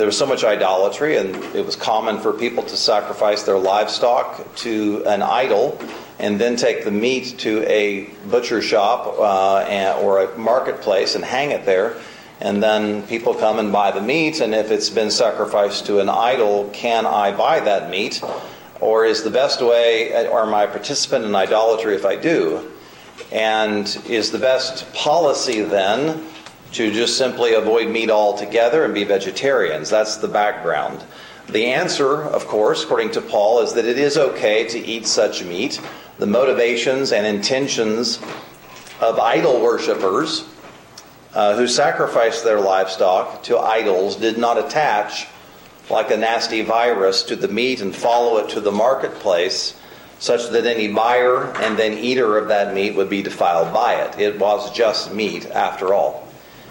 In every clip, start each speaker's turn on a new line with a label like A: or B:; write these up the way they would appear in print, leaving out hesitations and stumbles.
A: There was so much idolatry, and it was common for people to sacrifice their livestock to an idol and then take the meat to a butcher shop or a marketplace and hang it there. And then people come and buy the meat, and if it's been sacrificed to an idol, can I buy that meat? Or is the best way, or am I a participant in idolatry if I do? And is the best policy then to just simply avoid meat altogether and be vegetarians? That's the background. The answer, of course, according to Paul, is that it is okay to eat such meat. The motivations and intentions of idol worshippers who sacrificed their livestock to idols did not attach like a nasty virus to the meat and follow it to the marketplace, such that any buyer and then eater of that meat would be defiled by it. It was just meat after all.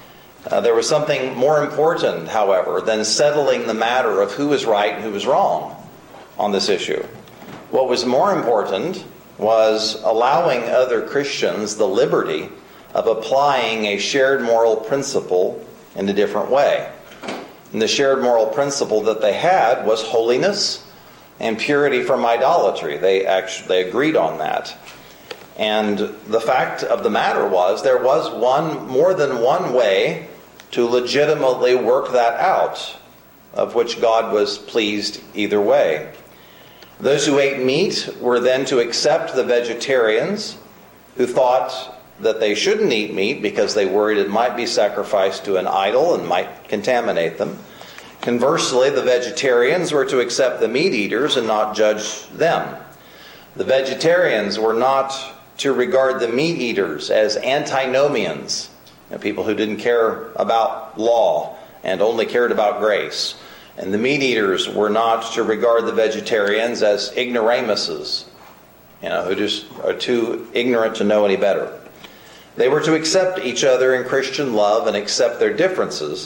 A: There was something more important, however, than settling the matter of who was right and who was wrong on this issue. What was more important was allowing other Christians the liberty of applying a shared moral principle in a different way. And the shared moral principle that they had was holiness and purity from idolatry. They agreed on that. And the fact of the matter was there was more than one way to legitimately work that out, of which God was pleased either way. Those who ate meat were then to accept the vegetarians who thought that they shouldn't eat meat because they worried it might be sacrificed to an idol and might contaminate them. Conversely, the vegetarians were to accept the meat eaters and not judge them. The vegetarians were not to regard the meat eaters as antinomians, people who didn't care about law and only cared about grace. And the meat eaters were not to regard the vegetarians as ignoramuses, who just are too ignorant to know any better. They were to accept each other in Christian love and accept their differences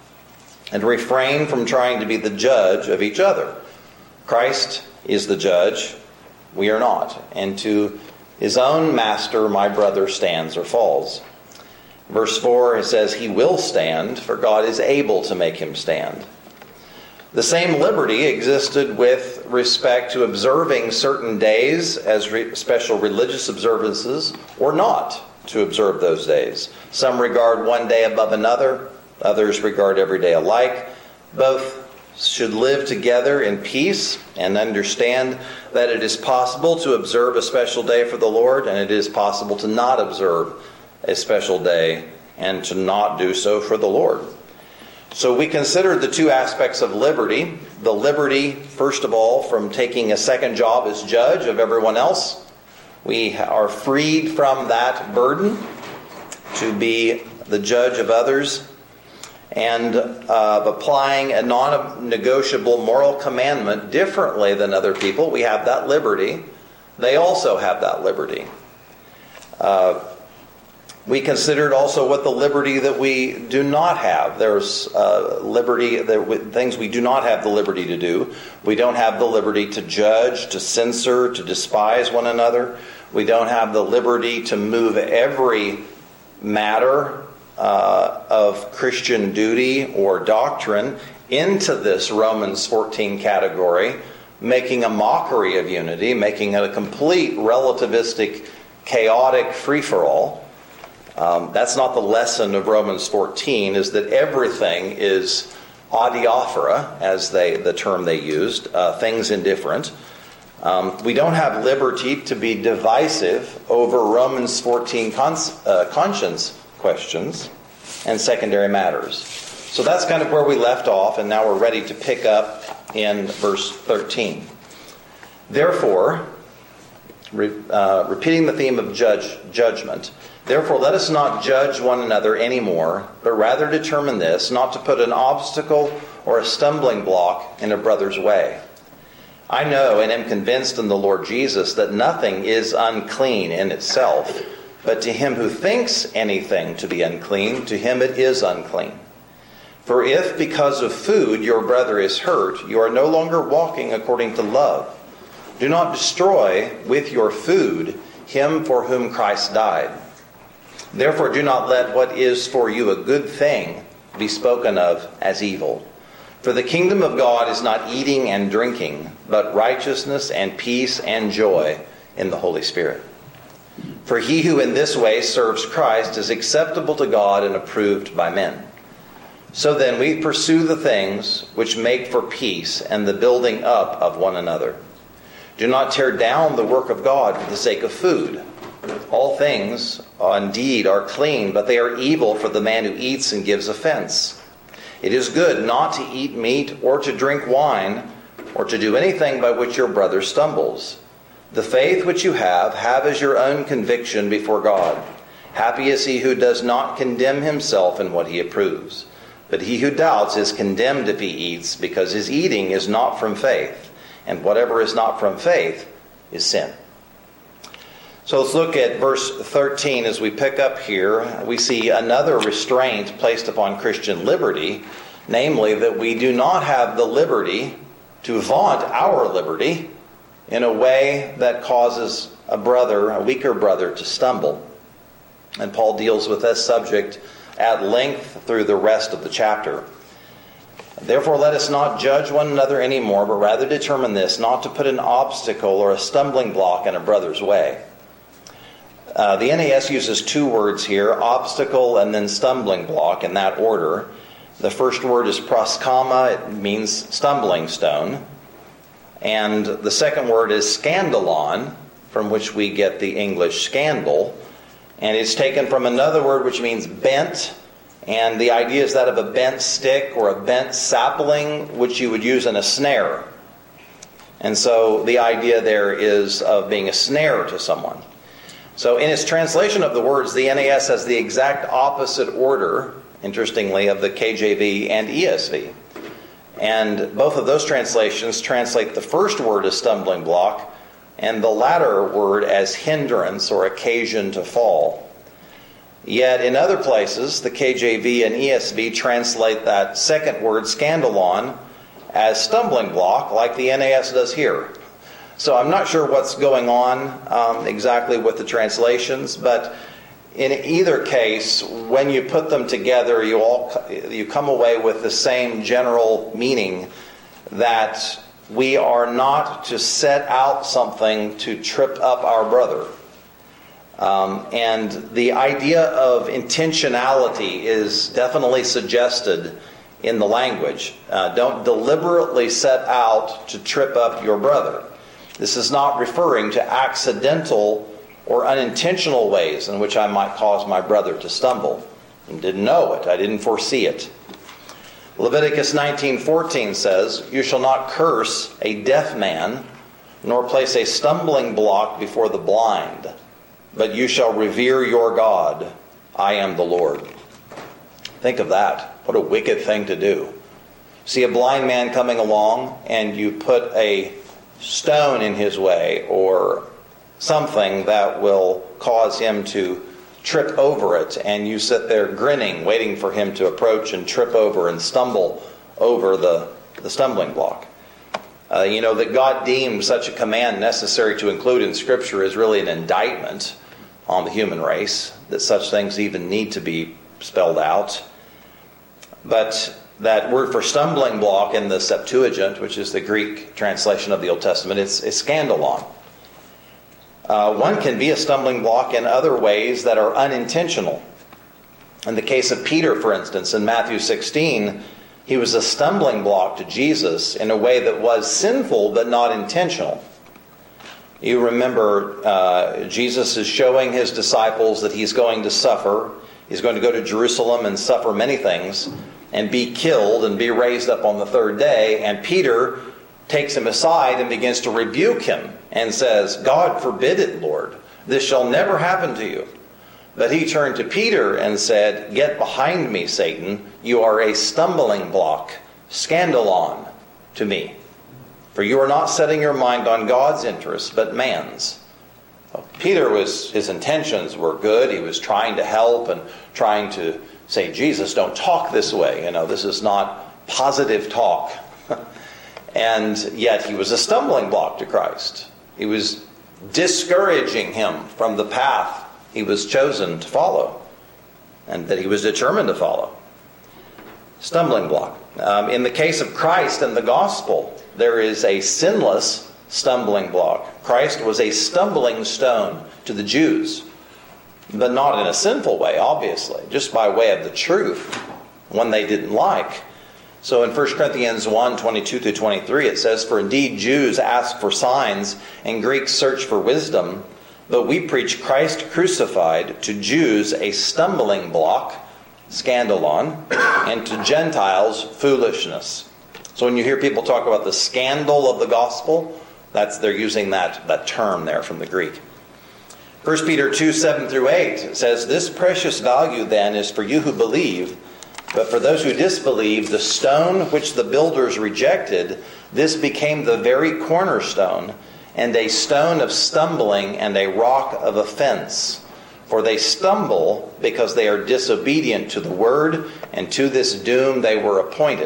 A: and refrain from trying to be the judge of each other. Christ is the judge, we are not. And to his own master, my brother stands or falls. Verse 4, it says, he will stand, for God is able to make him stand. The same liberty existed with respect to observing certain days as special religious observances or not to observe those days. Some regard one day above another. Others regard every day alike. Both should live together in peace and understand that it is possible to observe a special day for the Lord, and it is possible to not observe a special day and to not do so for the Lord. So we consider the two aspects of liberty. The liberty, first of all, from taking a second job as judge of everyone else. We are freed from that burden to be the judge of others and of applying a non-negotiable moral commandment differently than other people. We have that liberty. They also have that liberty. We considered also what the liberty that we do not have. There's liberty, things we do not have the liberty to do. We don't have the liberty to judge, to censor, to despise one another. We don't have the liberty to move every matter of Christian duty or doctrine into this Romans 14 category, making a mockery of unity, making it a complete relativistic, chaotic free-for-all. That's not the lesson of Romans 14, is that everything is adiaphora, as the term they used, things indifferent. We don't have liberty to be divisive over Romans 14 conscience questions and secondary matters. So that's kind of where we left off, and now we're ready to pick up in verse 13. Therefore, repeating the theme of judgment, therefore let us not judge one another anymore, but rather determine this, not to put an obstacle or a stumbling block in a brother's way. I know and am convinced in the Lord Jesus that nothing is unclean in itself, but to him who thinks anything to be unclean, to him it is unclean. For if because of food your brother is hurt, you are no longer walking according to love. Do not destroy with your food him for whom Christ died. Therefore do not let what is for you a good thing be spoken of as evil. For the kingdom of God is not eating and drinking, but righteousness and peace and joy in the Holy Spirit. For he who in this way serves Christ is acceptable to God and approved by men. So then we pursue the things which make for peace and the building up of one another. Do not tear down the work of God for the sake of food. All things indeed are clean, but they are evil for the man who eats and gives offense. It is good not to eat meat or to drink wine or to do anything by which your brother stumbles. The faith which you have as your own conviction before God. Happy is he who does not condemn himself in what he approves. But he who doubts is condemned if he eats, because his eating is not from faith. And whatever is not from faith is sin. So let's look at verse 13 as we pick up here. We see another restraint placed upon Christian liberty, namely that we do not have the liberty to vaunt our liberty in a way that causes a weaker brother, to stumble. And Paul deals with this subject at length through the rest of the chapter. Therefore, let us not judge one another anymore, but rather determine this, not to put an obstacle or a stumbling block in a brother's way. The NAS uses two words here, obstacle and then stumbling block, in that order. The first word is proskama, it means stumbling stone. And the second word is scandalon, from which we get the English scandal. And it's taken from another word which means bent. And the idea is that of a bent stick or a bent sapling, which you would use in a snare. And so the idea there is of being a snare to someone. So in its translation of the words, the NAS has the exact opposite order, interestingly, of the KJV and ESV. And both of those translations translate the first word as stumbling block and the latter word as hindrance or occasion to fall. Yet in other places, the KJV and ESV translate that second word, scandalon, as stumbling block, like the NAS does here. So I'm not sure what's going on exactly with the translations, but in either case, when you put them together, you come away with the same general meaning, that we are not to set out something to trip up our brother. And the idea of intentionality is definitely suggested in the language. Don't deliberately set out to trip up your brother. This is not referring to accidental or unintentional ways in which I might cause my brother to stumble. I didn't know it. I didn't foresee it. Leviticus 19:14 says, "You shall not curse a deaf man, nor place a stumbling block before the blind, but you shall revere your God. I am the Lord." Think of that. What a wicked thing to do. See a blind man coming along and you put a stone in his way or something that will cause him to trip over it, and you sit there grinning, waiting for him to approach and trip over and stumble over the stumbling block. That God deemed such a command necessary to include in Scripture is really an indictment on the human race, that such things even need to be spelled out. But that word for stumbling block in the Septuagint, which is the Greek translation of the Old Testament, it's scandalon. One can be a stumbling block in other ways that are unintentional. In the case of Peter, for instance, in Matthew 16, he was a stumbling block to Jesus in a way that was sinful but not intentional. You remember Jesus is showing his disciples that he's going to suffer. He's going to go to Jerusalem and suffer many things and be killed and be raised up on the third day. And Peter takes him aside and begins to rebuke him and says, "God forbid it, Lord. This shall never happen to you." But he turned to Peter and said, "Get behind me, Satan. You are a stumbling block, scandalon to me. For you are not setting your mind on God's interests, but man's." Well, his intentions were good. He was trying to help and trying to say, "Jesus, don't talk this way. This is not positive talk." And yet he was a stumbling block to Christ. He was discouraging him from the path he was chosen to follow and that he was determined to follow. stumbling block. In the case of Christ and the gospel, there is a sinless stumbling block. Christ was a stumbling stone to the Jews, but not in a sinful way, obviously, just by way of the truth, one they didn't like. So in 1 Corinthians 1, 22 through 23, it says, "For indeed Jews ask for signs, and Greeks search for wisdom, but we preach Christ crucified, to Jews a stumbling block, scandalon, and to Gentiles foolishness." So when you hear people talk about the scandal of the gospel, they're using that term there from the Greek. 1 Peter 2, 7 through 8 says, "This precious value then is for you who believe, but for those who disbelieve, the stone which the builders rejected, this became the very cornerstone, and a stone of stumbling and a rock of offense. For they stumble because they are disobedient to the word, and to this doom they were appointed."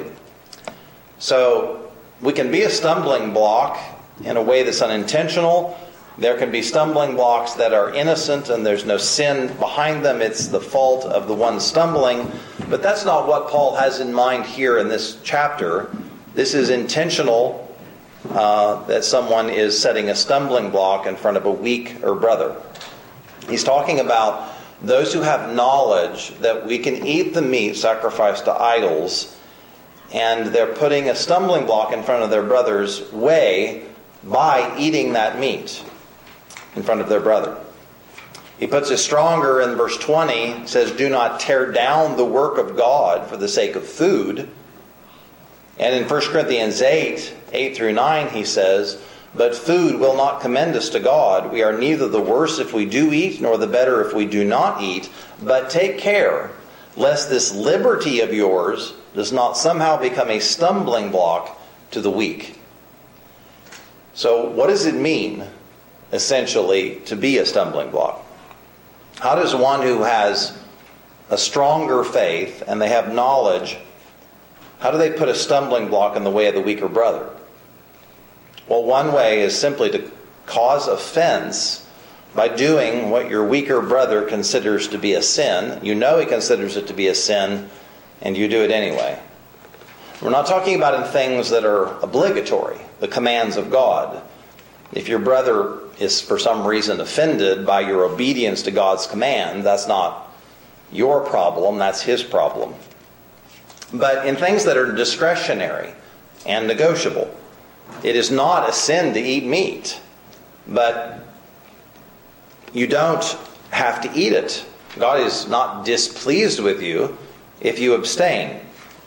A: So we can be a stumbling block in a way that's unintentional. There can be stumbling blocks that are innocent and there's no sin behind them. It's the fault of the one stumbling. But that's not what Paul has in mind here in this chapter. This is intentional, that someone is setting a stumbling block in front of a weaker brother. He's talking about those who have knowledge that we can eat the meat sacrificed to idols, and they're putting a stumbling block in front of their brother's way by eating that meat in front of their brother. He puts it stronger in verse 20. It says, "Do not tear down the work of God for the sake of food." And in 1 Corinthians 8, 8 through 9, he says, "But food will not commend us to God. We are neither the worse if we do eat, nor the better if we do not eat. But take care, lest this liberty of yours does not somehow become a stumbling block to the weak." So what does it mean, essentially, to be a stumbling block? How does one who has a stronger faith and they have knowledge, how do they put a stumbling block in the way of the weaker brother? Well, one way is simply to cause offense by doing what your weaker brother considers to be a sin. You know he considers it to be a sin, and you do it anyway. We're not talking about in things that are obligatory, the commands of God. If your brother is for some reason offended by your obedience to God's command, that's not your problem, that's his problem. But in things that are discretionary and negotiable, it is not a sin to eat meat, but you don't have to eat it. God is not displeased with you if you abstain.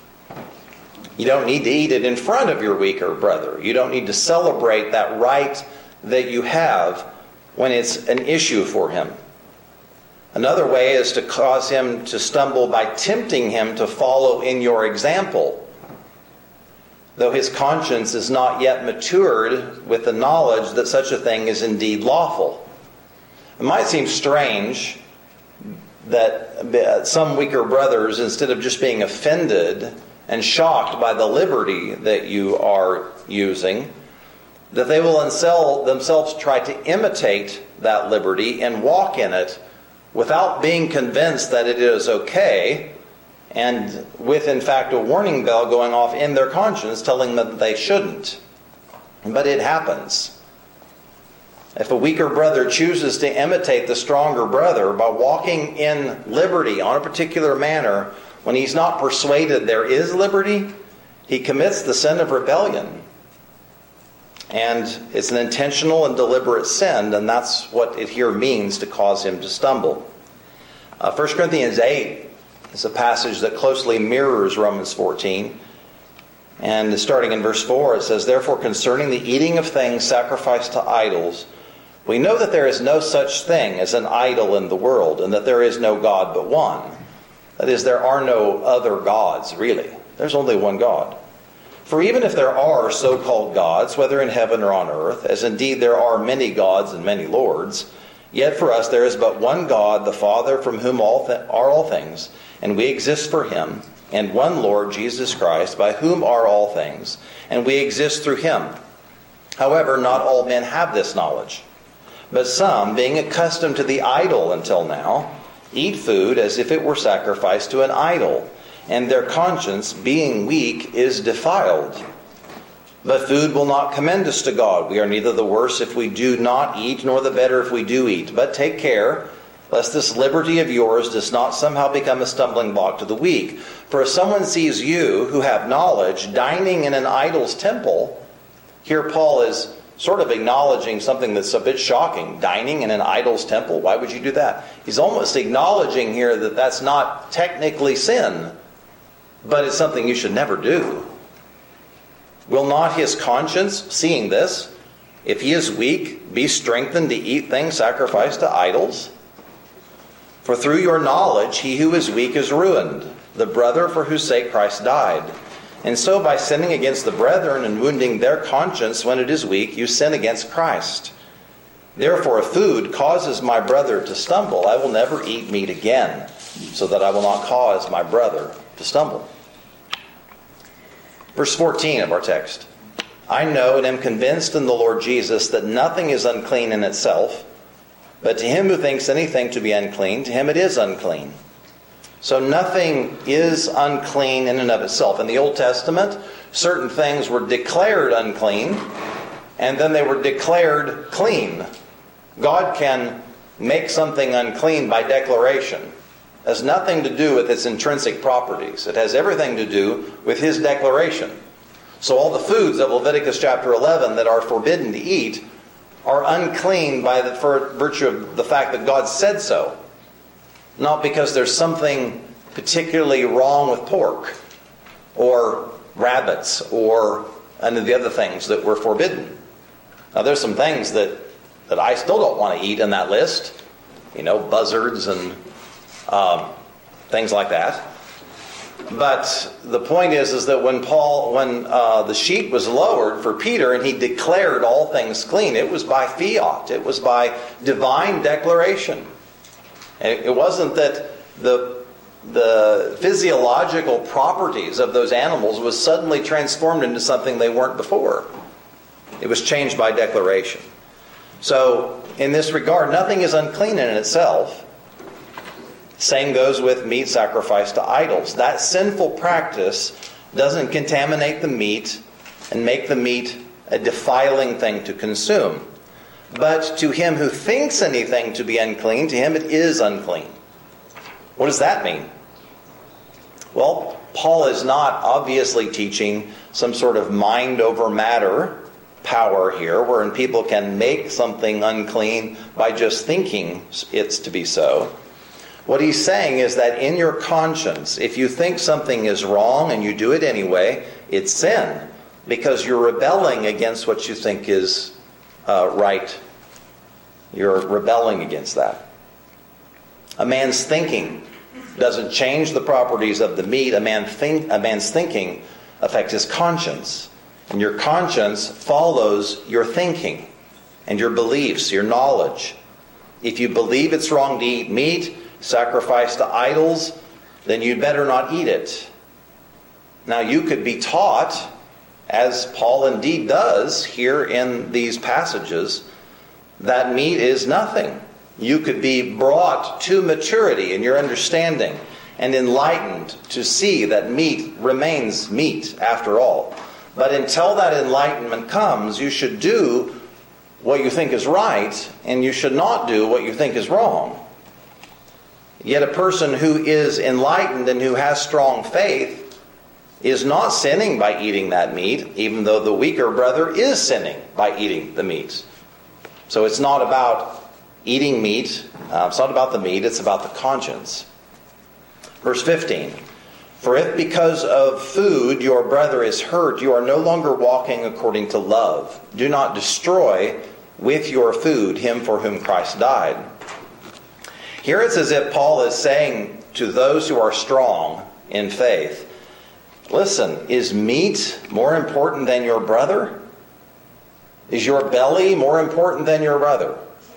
A: You don't need to eat it in front of your weaker brother. You don't need to celebrate that right that you have when it's an issue for him. Another way is to cause him to stumble by tempting him to follow in your example, though his conscience is not yet matured with the knowledge that such a thing is indeed lawful. It might seem strange that some weaker brothers, instead of just being offended and shocked by the liberty that you are using, that they will themselves try to imitate that liberty and walk in it without being convinced that it is okay, and with, in fact, a warning bell going off in their conscience telling them that they shouldn't. But it happens. If a weaker brother chooses to imitate the stronger brother by walking in liberty on a particular manner, when he's not persuaded there is liberty, he commits the sin of rebellion. And it's an intentional and deliberate sin, and that's what it here means to cause him to stumble. 1 Corinthians 8 is a passage that closely mirrors Romans 14. And starting in verse 4, it says, "Therefore concerning the eating of things sacrificed to idols, we know that there is no such thing as an idol in the world, and that there is no God but one." That is, there are no other gods, really. There's only one God. "For even if there are so-called gods, whether in heaven or on earth, as indeed there are many gods and many lords, yet for us there is but one God, the Father, from whom are all things, and we exist for him, and one Lord, Jesus Christ, by whom are all things, and we exist through him. However, not all men have this knowledge. But some, being accustomed to the idol until now, eat food as if it were sacrificed to an idol, and their conscience, being weak, is defiled. But food will not commend us to God. We are neither the worse if we do not eat, nor the better if we do eat. But take care, lest this liberty of yours does not somehow become a stumbling block to the weak. For if someone sees you, who have knowledge, dining in an idol's temple, here Paul is sort of acknowledging something that's a bit shocking. Dining in an idol's temple? Why would you do that? He's almost acknowledging here that that's not technically sin, but it's something you should never do. Will not his conscience, seeing this, if he is weak, be strengthened to eat things sacrificed to idols? For through your knowledge he who is weak is ruined, the brother for whose sake Christ died. And so by sinning against the brethren and wounding their conscience when it is weak, you sin against Christ. Therefore, if food causes my brother to stumble, I will never eat meat again, so that I will not cause my brother to stumble. Verse 14 of our text. I know and am convinced in the Lord Jesus that nothing is unclean in itself, but to him who thinks anything to be unclean, to him it is unclean. So nothing is unclean in and of itself. In the Old Testament, certain things were declared unclean, and then they were declared clean. God can make something unclean by declaration. It has nothing to do with its intrinsic properties. It has everything to do with his declaration. So all the foods of Leviticus chapter 11 that are forbidden to eat are unclean by the virtue of the fact that God said so. Not because there's something particularly wrong with pork or rabbits or any of the other things that were forbidden. Now there's some things that I still don't want to eat in that list. You know, buzzards and things like that. But the point is that when the sheet was lowered for Peter and he declared all things clean, it was by fiat. It was by divine declaration. It wasn't that the physiological properties of those animals was suddenly transformed into something they weren't before. It was changed by declaration. So, in this regard, nothing is unclean in itself. Same goes with meat sacrificed to idols. That sinful practice doesn't contaminate the meat and make the meat a defiling thing to consume. But to him who thinks anything to be unclean, to him it is unclean. What does that mean? Well, Paul is not obviously teaching some sort of mind over matter power here, wherein people can make something unclean by just thinking it's to be so. What he's saying is that in your conscience, if you think something is wrong and you do it anyway, it's sin, because you're rebelling against what you think is right. You're rebelling against that. A man's thinking doesn't change the properties of the meat. A man's thinking affects his conscience. And your conscience follows your thinking and your beliefs, your knowledge. If you believe it's wrong to eat meat sacrificed to idols, then you'd better not eat it. Now you could be taught, as Paul indeed does here in these passages, that meat is nothing. You could be brought to maturity in your understanding and enlightened to see that meat remains meat after all. But until that enlightenment comes, you should do what you think is right, and you should not do what you think is wrong. Yet a person who is enlightened and who has strong faith is not sinning by eating that meat, even though the weaker brother is sinning by eating the meat. So it's not about eating meat. It's not about the meat. It's about the conscience. Verse 15. For if because of food your brother is hurt, you are no longer walking according to love. Do not destroy with your food him for whom Christ died. Here it's as if Paul is saying to those who are strong in faith, listen, is meat more important than your brother? Is your belly more important than your brother?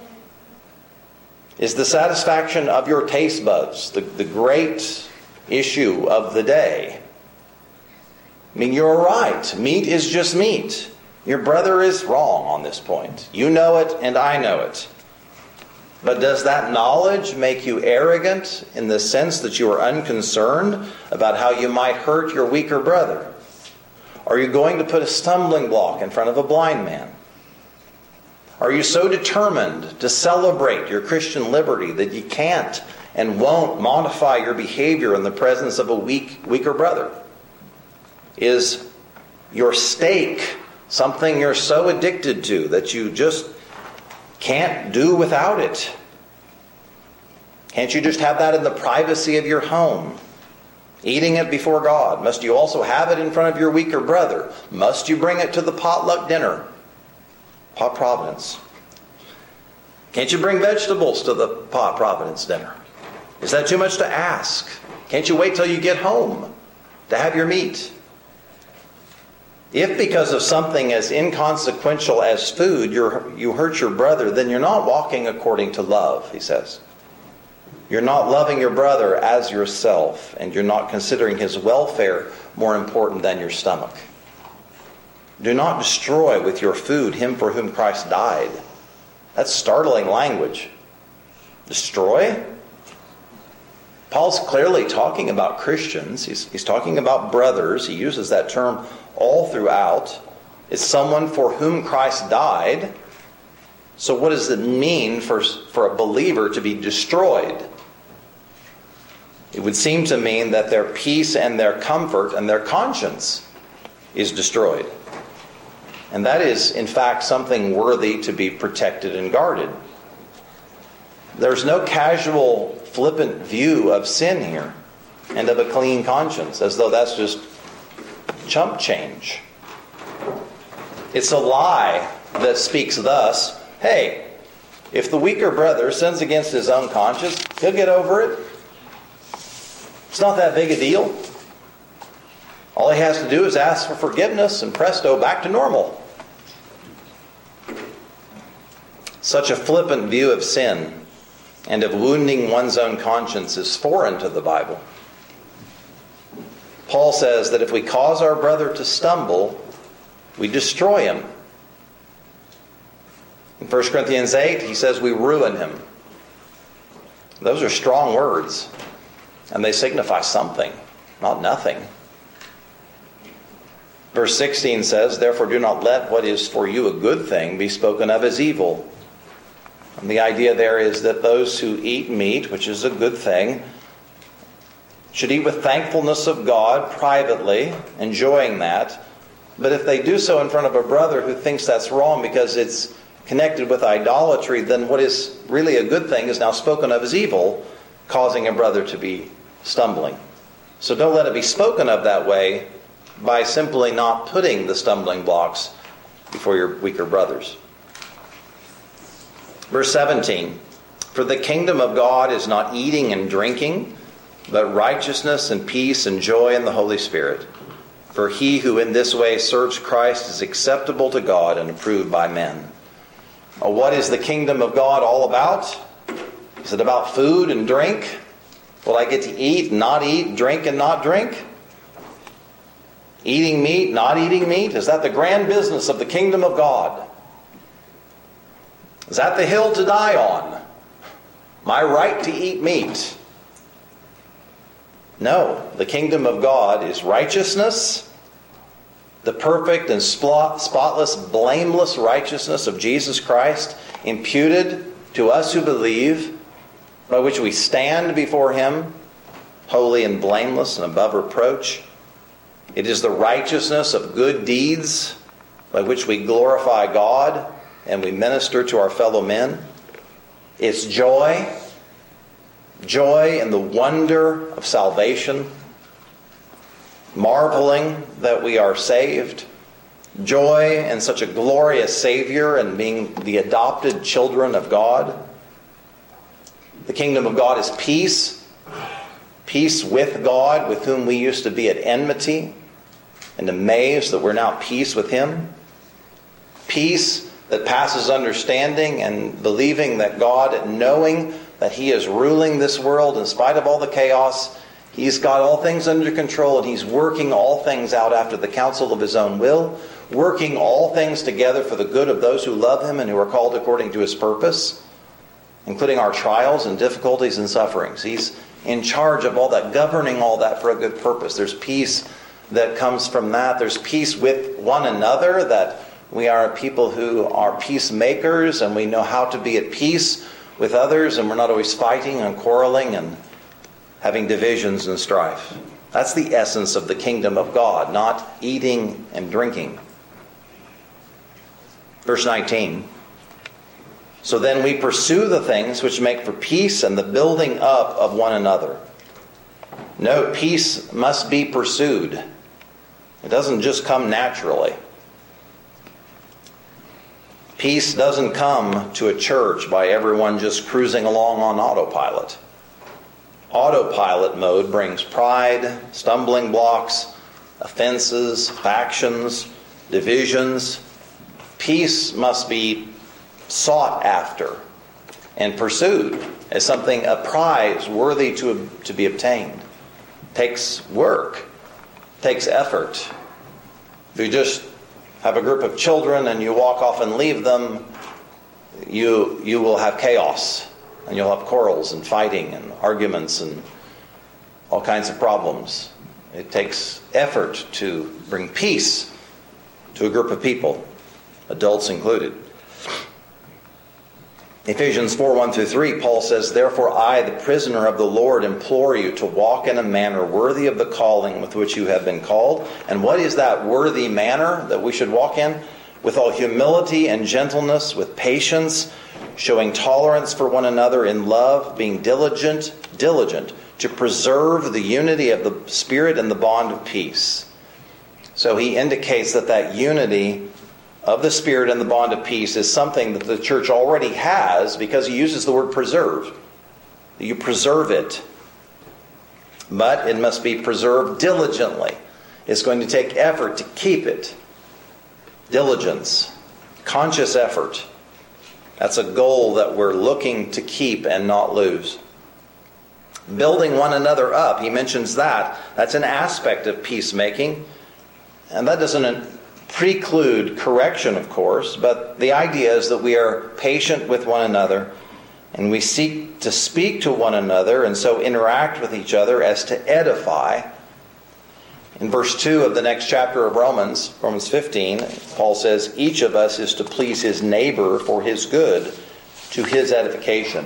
A: Is the satisfaction of your taste buds the great issue of the day? I mean, you're right. Meat is just meat. Your brother is wrong on this point. You know it and I know it. But does that knowledge make you arrogant in the sense that you are unconcerned about how you might hurt your weaker brother? Are you going to put a stumbling block in front of a blind man? Are you so determined to celebrate your Christian liberty that you can't and won't modify your behavior in the presence of a weaker brother? Is your steak something you're so addicted to that you just can't do without it? Can't you just have that in the privacy of your home, eating it before God? Must you also have it in front of your weaker brother? Must you bring it to the potluck dinner? Pot Providence. Can't you bring vegetables to the Pot Providence dinner? Is that too much to ask? Can't you wait till you get home to have your meat? If because of something as inconsequential as food you hurt your brother, then you're not walking according to love, he says. You're not loving your brother as yourself, and you're not considering his welfare more important than your stomach. Do not destroy with your food him for whom Christ died. That's startling language. Destroy? Paul's clearly talking about Christians. He's talking about brothers. He uses that term all throughout. It's someone for whom Christ died. So what does it mean for a believer to be destroyed? It would seem to mean that their peace and their comfort and their conscience is destroyed. And that is, in fact, something worthy to be protected and guarded. There's no casual, flippant view of sin here and of a clean conscience, as though that's just chump change. It's a lie that speaks thus, hey, if the weaker brother sins against his own conscience, he'll get over it. It's not that big a deal. All he has to do is ask for forgiveness and presto, back to normal. Such a flippant view of sin and of wounding one's own conscience is foreign to the Bible. Paul says that if we cause our brother to stumble, we destroy him. In 1 Corinthians 8, he says we ruin him. Those are strong words, and they signify something, not nothing. Verse 16 says, therefore do not let what is for you a good thing be spoken of as evil. And the idea there is that those who eat meat, which is a good thing, should eat with thankfulness of God privately, enjoying that. But if they do so in front of a brother who thinks that's wrong because it's connected with idolatry, then what is really a good thing is now spoken of as evil, causing a brother to be stumbling. So don't let it be spoken of that way by simply not putting the stumbling blocks before your weaker brothers. Verse 17, for the kingdom of God is not eating and drinking, but righteousness and peace and joy in the Holy Spirit. For he who in this way serves Christ is acceptable to God and approved by men. What is the kingdom of God all about? Is it about food and drink? Will I get to eat and not eat, drink and not drink? Eating meat, not eating meat? Is that the grand business of the kingdom of God? Is that the hill to die on? My right to eat meat? No, the kingdom of God is righteousness, the perfect and spotless, blameless righteousness of Jesus Christ, imputed to us who believe, by which we stand before Him, holy and blameless and above reproach. It is the righteousness of good deeds, by which we glorify God and we minister to our fellow men. It's joy in the wonder of salvation, marveling that we are saved, joy in such a glorious Savior and being the adopted children of God. The kingdom of God is peace, peace with God, with whom we used to be at enmity, and amazed that we're now at peace with Him. Peace that passes understanding, and believing that God, knowing that He is ruling this world in spite of all the chaos, He's got all things under control, and He's working all things out after the counsel of His own will, working all things together for the good of those who love Him and who are called according to His purpose. including our trials and difficulties and sufferings. He's in charge of all that, governing all that for a good purpose. There's peace that comes from that. There's peace with one another, that we are people who are peacemakers and we know how to be at peace with others, and we're not always fighting and quarreling and having divisions and strife. That's the essence of the kingdom of God, not eating and drinking. Verse 19. So then we pursue the things which make for peace and the building up of one another. Note, peace must be pursued. It doesn't just come naturally. Peace doesn't come to a church by everyone just cruising along on autopilot. Autopilot mode brings pride, stumbling blocks, offenses, factions, divisions. Peace must be sought after and pursued as something, a prize worthy to be obtained. It takes work, takes effort. If you just have a group of children and you walk off and leave them, you will have chaos, and you'll have quarrels and fighting and arguments and all kinds of problems. It takes effort to bring peace to a group of people, adults included. Ephesians 4:1-3, Paul says, "Therefore I, the prisoner of the Lord, implore you to walk in a manner worthy of the calling with which you have been called." And what is that worthy manner that we should walk in? "With all humility and gentleness, with patience, showing tolerance for one another in love, being diligent to preserve the unity of the Spirit and the bond of peace." So he indicates that unity of the Spirit and the bond of peace is something that the church already has, because he uses the word preserve. You preserve it. But it must be preserved diligently. It's going to take effort to keep it. Diligence. Conscious effort. That's a goal that we're looking to keep and not lose. Building one another up. He mentions that. That's an aspect of peacemaking. And that doesn't preclude correction, of course, but the idea is that we are patient with one another and we seek to speak to one another and so interact with each other as to edify. In verse 2 of the next chapter of Romans 15, Paul says, each of us is to please his neighbor for his good, to his edification.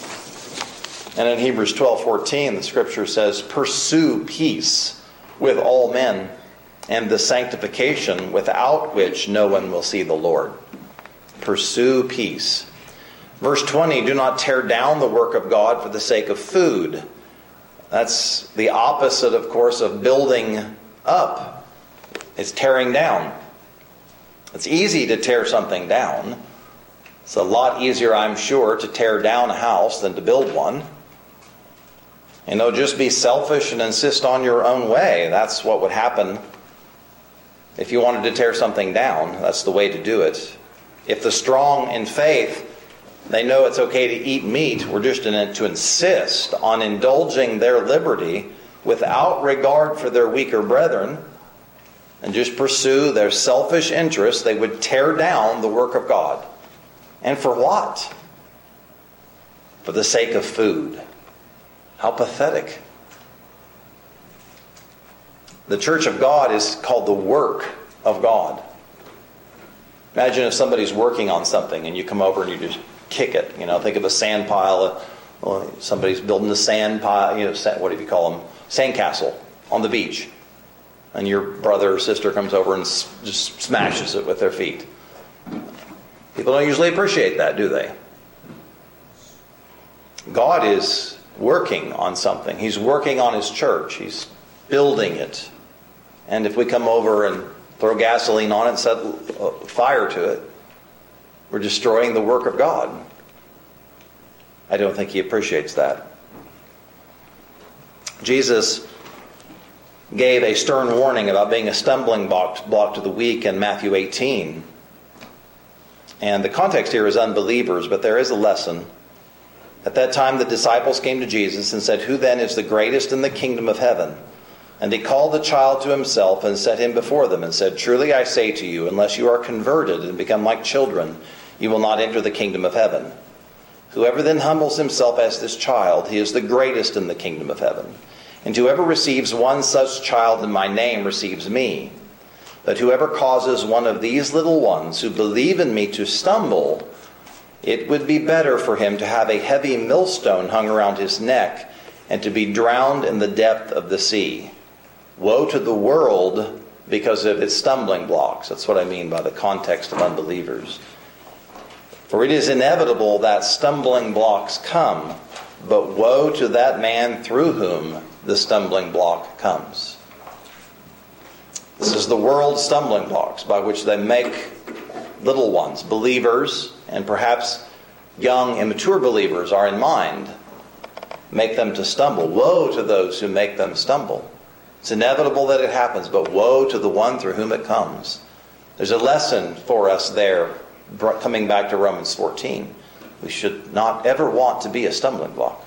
A: And in Hebrews 12:14, the scripture says, "Pursue peace with all men, and the sanctification without which no one will see the Lord." Pursue peace. Verse 20, "Do not tear down the work of God for the sake of food." That's the opposite, of course, of building up. It's tearing down. It's easy to tear something down. It's a lot easier, I'm sure, to tear down a house than to build one. And don't just be selfish and insist on your own way. That's what would happen if you wanted to tear something down. That's the way to do it. If the strong in faith, they know it's okay to eat meat, we're just to insist on indulging their liberty without regard for their weaker brethren and just pursue their selfish interests, they would tear down the work of God. And for what? For the sake of food. How pathetic. The church of God is called the work of God. Imagine if somebody's working on something and you come over and you just kick it. Think of a sand pile. Somebody's building a sand pile, what do you call them? Sandcastle on the beach. And your brother or sister comes over and just smashes it with their feet. People don't usually appreciate that, do they? God is working on something. He's working on his church. He's building it. And if we come over and throw gasoline on it and set fire to it, we're destroying the work of God. I don't think he appreciates that. Jesus gave a stern warning about being a stumbling block to the weak in Matthew 18. And the context here is unbelievers, but there is a lesson. At that time the disciples came to Jesus and said, "Who then is the greatest in the kingdom of heaven?" And he called the child to himself and set him before them and said, "Truly I say to you, unless you are converted and become like children, you will not enter the kingdom of heaven. Whoever then humbles himself as this child, he is the greatest in the kingdom of heaven. And whoever receives one such child in my name receives me. But whoever causes one of these little ones who believe in me to stumble, it would be better for him to have a heavy millstone hung around his neck and to be drowned in the depth of the sea. Woe to the world because of its stumbling blocks. That's what I mean by the context of unbelievers. For it is inevitable that stumbling blocks come, but woe to that man through whom the stumbling block comes. This is the world's stumbling blocks by which they make little ones, believers, and perhaps young, immature believers are in mind, make them to stumble. Woe to those who make them stumble. It's inevitable that it happens, but woe to the one through whom it comes. There's a lesson for us there, coming back to Romans 14. We should not ever want to be a stumbling block.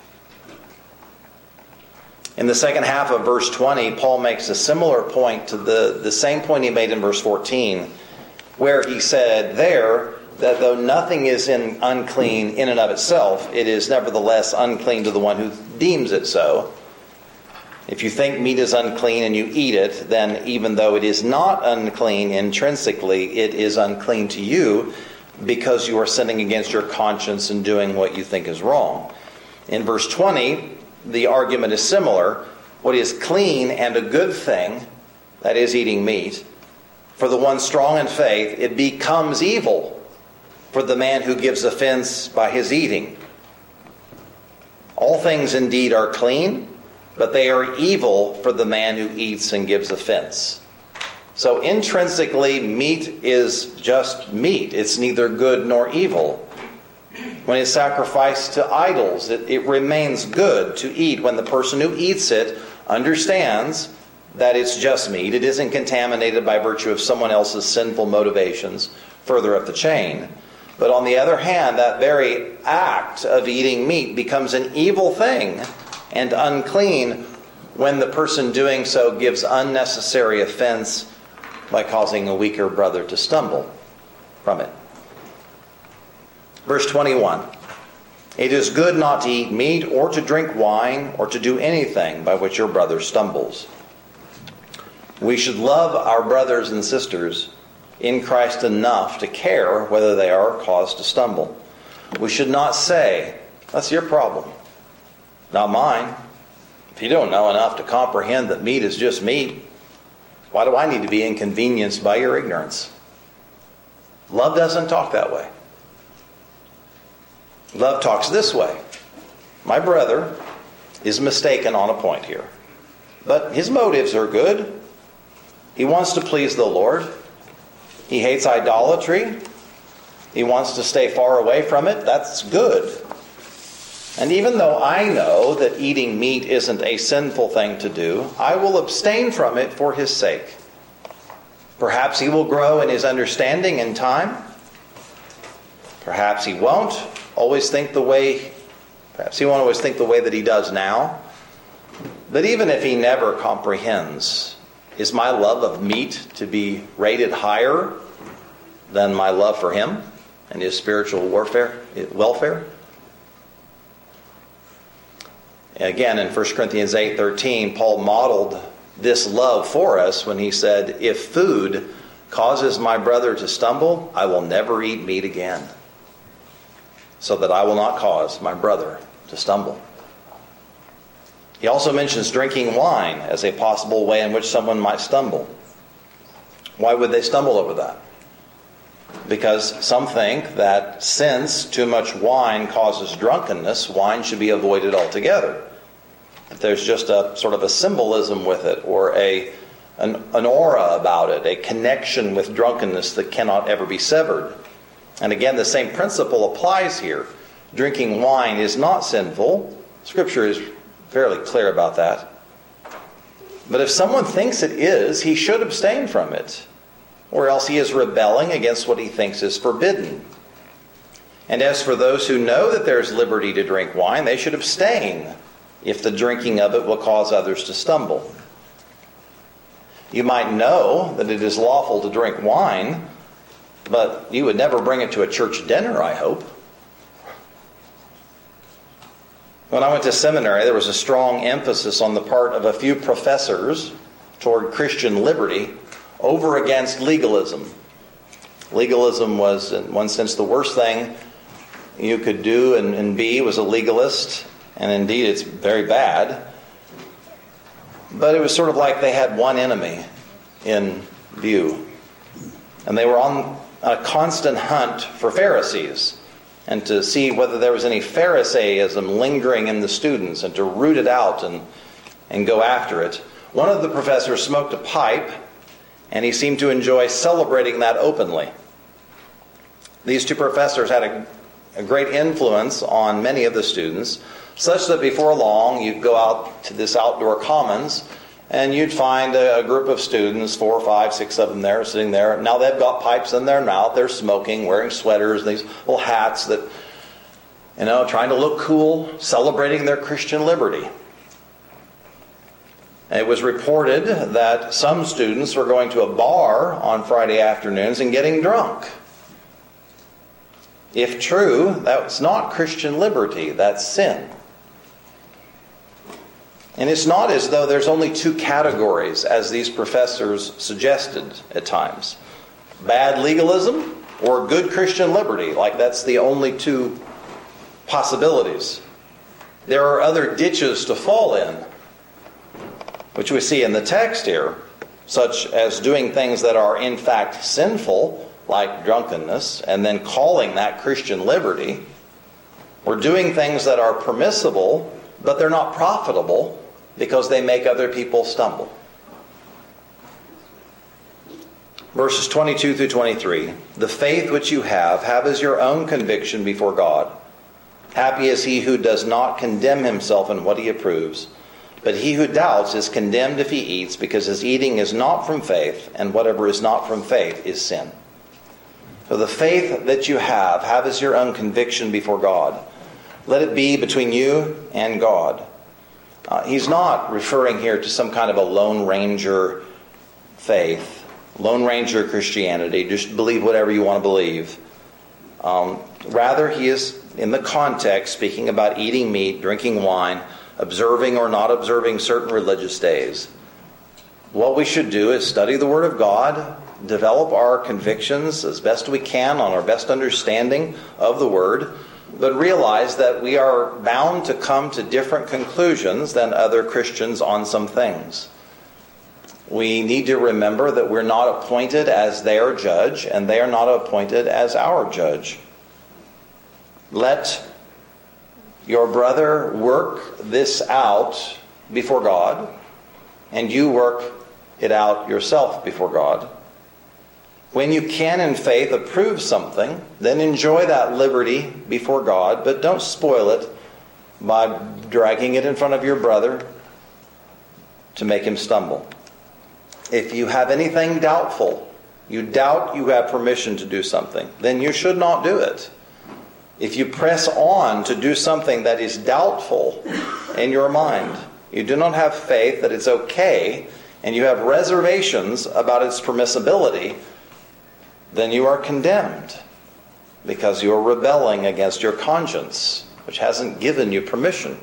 A: In the second half of verse 20, Paul makes a similar point to the same point he made in verse 14, where he said there that though nothing is unclean in and of itself, it is nevertheless unclean to the one who deems it so. If you think meat is unclean and you eat it, then even though it is not unclean intrinsically, it is unclean to you because you are sinning against your conscience and doing what you think is wrong. In verse 20, the argument is similar. What is clean and a good thing, that is eating meat, for the one strong in faith, it becomes evil for the man who gives offense by his eating. All things indeed are clean, but they are evil for the man who eats and gives offense. So intrinsically, meat is just meat. It's neither good nor evil. When it's sacrificed to idols, it remains good to eat when the person who eats it understands that it's just meat. It isn't contaminated by virtue of someone else's sinful motivations further up the chain. But on the other hand, that very act of eating meat becomes an evil thing and unclean when the person doing so gives unnecessary offense by causing a weaker brother to stumble from it. Verse 21. It is good not to eat meat or to drink wine or to do anything by which your brother stumbles. We should love our brothers and sisters in Christ enough to care whether they are caused to stumble. We should not say, that's your problem, not mine. If you don't know enough to comprehend that meat is just meat, why do I need to be inconvenienced by your ignorance? Love doesn't talk that way. Love talks this way. My brother is mistaken on a point here, but his motives are good. He wants to please the Lord. He hates idolatry. He wants to stay far away from it. That's good. And even though I know that eating meat isn't a sinful thing to do, I will abstain from it for his sake. Perhaps he will grow in his understanding in time. Perhaps he won't always think the way that he does now. But even if he never comprehends, is my love of meat to be rated higher than my love for him and his spiritual welfare? Again, in 1 Corinthians 8:13, Paul modeled this love for us when he said, if food causes my brother to stumble, I will never eat meat again, so that I will not cause my brother to stumble. He also mentions drinking wine as a possible way in which someone might stumble. Why would they stumble over that? Because some think that since too much wine causes drunkenness, wine should be avoided altogether. If there's just a sort of a symbolism with it, or an aura about it, a connection with drunkenness that cannot ever be severed. And again, the same principle applies here. Drinking wine is not sinful. Scripture is fairly clear about that. But if someone thinks it is, he should abstain from it, or else he is rebelling against what he thinks is forbidden. And as for those who know that there is liberty to drink wine, they should abstain if the drinking of it will cause others to stumble. You might know that it is lawful to drink wine, but you would never bring it to a church dinner, I hope. When I went to seminary, there was a strong emphasis on the part of a few professors toward Christian liberty over against legalism. Legalism was, in one sense, the worst thing you could do and be was a legalist, and indeed it's very bad. But it was sort of like they had one enemy in view. And they were on a constant hunt for Pharisees, and to see whether there was any Pharisaism lingering in the students, and to root it out and go after it. One of the professors smoked a pipe, and he seemed to enjoy celebrating that openly. These two professors had a great influence on many of the students, such that before long you'd go out to this outdoor commons and you'd find a group of students, 4, 5, 6 of them there, sitting there. Now they've got pipes in their mouth, they're smoking, wearing sweaters, and these little hats that, trying to look cool, celebrating their Christian liberty. It was reported that some students were going to a bar on Friday afternoons and getting drunk. If true, that's not Christian liberty, that's sin. And it's not as though there's only two categories, as these professors suggested at times. Bad legalism or good Christian liberty, like that's the only two possibilities. There are other ditches to fall in, which we see in the text here, such as doing things that are in fact sinful, like drunkenness, and then calling that Christian liberty, or doing things that are permissible, but they're not profitable because they make other people stumble. Verses 22 through 23, the faith which you have as your own conviction before God. Happy is he who does not condemn himself in what he approves, but he who doubts is condemned if he eats, because his eating is not from faith, and whatever is not from faith is sin. So the faith that you have as your own conviction before God. Let it be between you and God. He's not referring here to some kind of a Lone Ranger faith, Lone Ranger Christianity, just believe whatever you want to believe. Rather, he is, in the context, speaking about eating meat, drinking wine, observing or not observing certain religious days. What we should do is study the Word of God, develop our convictions as best we can on our best understanding of the Word, but realize that we are bound to come to different conclusions than other Christians on some things. We need to remember that we're not appointed as their judge, and they are not appointed as our judge. Let your brother work this out before God, and you work it out yourself before God. When you can in faith approve something, then enjoy that liberty before God, but don't spoil it by dragging it in front of your brother to make him stumble. If you have anything doubtful, you doubt you have permission to do something, then you should not do it. If you press on to do something that is doubtful in your mind, you do not have faith that it's okay, and you have reservations about its permissibility, then you are condemned because you are rebelling against your conscience, which hasn't given you permission.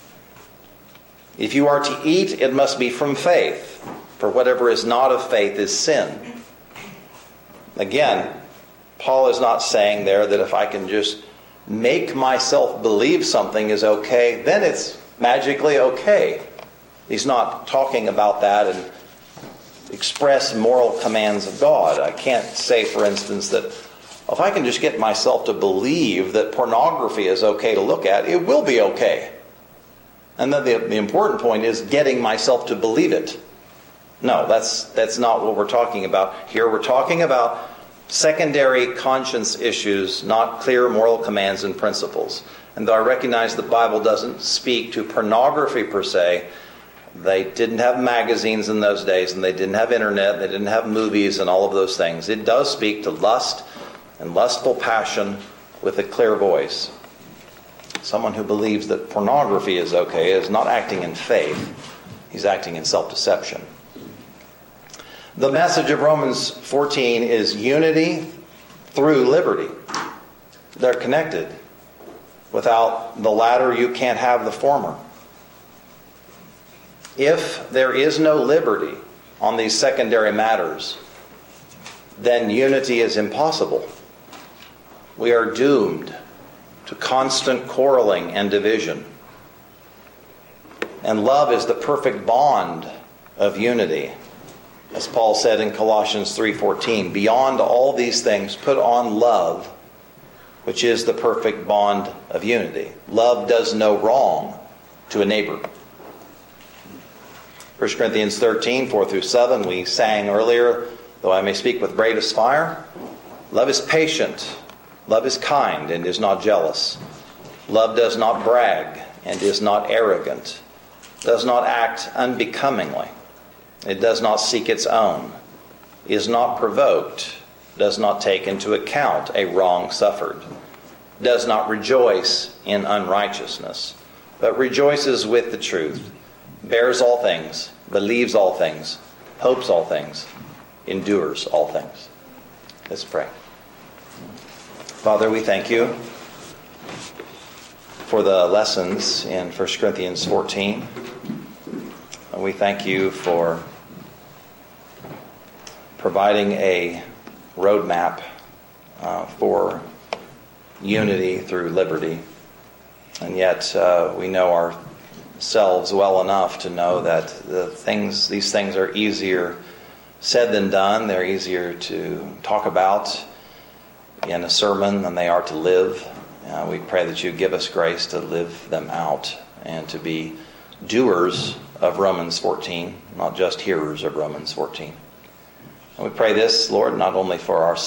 A: If you are to eat, it must be from faith, for whatever is not of faith is sin. Again, Paul is not saying there that if I can just make myself believe something is okay, then it's magically okay. He's not talking about that and express moral commands of God. I can't say, for instance, that if I can just get myself to believe that pornography is okay to look at, it will be okay. And then the important point is getting myself to believe it. No, that's not what we're talking about here. We're talking about secondary conscience issues, not clear moral commands and principles. And though I recognize the Bible doesn't speak to pornography per se, they didn't have magazines in those days, and they didn't have internet, they didn't have movies and all of those things. It does speak to lust and lustful passion with a clear voice. Someone who believes that pornography is okay is not acting in faith. He's acting in self-deception. The message of Romans 14 is unity through liberty. They're connected. Without the latter, you can't have the former. If there is no liberty on these secondary matters, then unity is impossible. We are doomed to constant quarreling and division. And love is the perfect bond of unity. As Paul said in Colossians 3:14, beyond all these things, put on love, which is the perfect bond of unity. Love does no wrong to a neighbor. 1 Corinthians 13, 4-7, we sang earlier, though I may speak with bravest fire, love is patient, love is kind and is not jealous. Love does not brag and is not arrogant, does not act unbecomingly. It does not seek its own, is not provoked, does not take into account a wrong suffered, does not rejoice in unrighteousness, but rejoices with the truth, bears all things, believes all things, hopes all things, endures all things. Let's pray. Father, we thank you for the lessons in 1 Corinthians 14. And we thank you for providing a roadmap for unity through liberty. And yet we know ourselves well enough to know that these things are easier said than done. They're easier to talk about in a sermon than they are to live. We pray that you give us grace to live them out and to be doers of Romans 14, not just hearers of Romans 14. And we pray this, Lord, not only for our